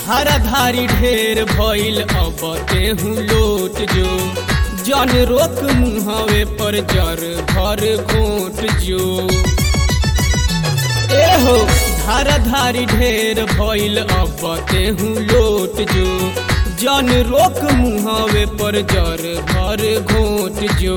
धाराधारी ढेर भइल अब तेहू लोट जो जन रोक मुहावे पर जर भर घोट जो एहो धाराधारी ढेर भइल अब तेहू लोट जो जन रोक मुहावे पर जर भर घोट जो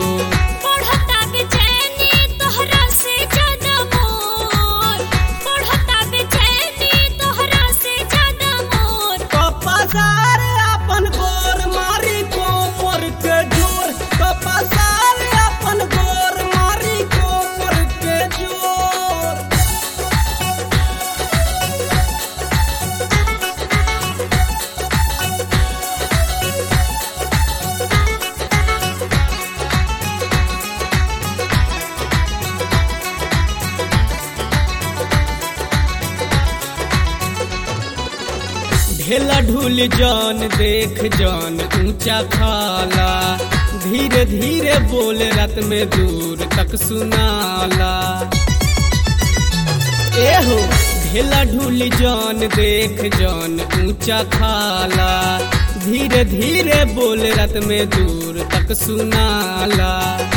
ढेला ढूल जान देख जान ऊंचा खाला धीरे धीरे बोले रात में दूर तक सुनाला एहो ढेला ढूल जान देख जान ऊंचा खाला धीरे धीरे बोले रात में दूर तक सुनाला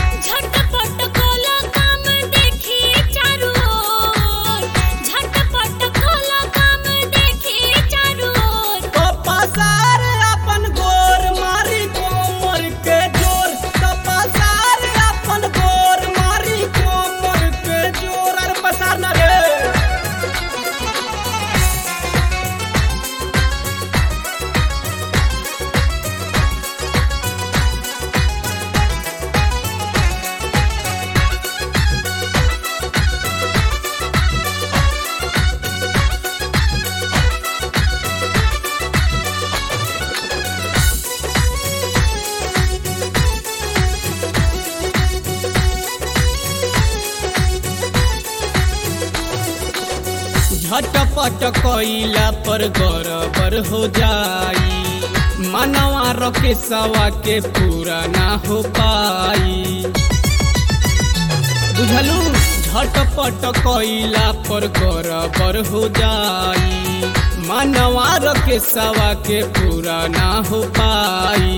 झटपट कइला पर गड़बड़ हो जाई मनवा रखे सवा के पूरा ना हो पाई बुझलू झटपट कइला पर गड़बड़ हो जाई मनवा रखे सवा के पूरा ना हो पाई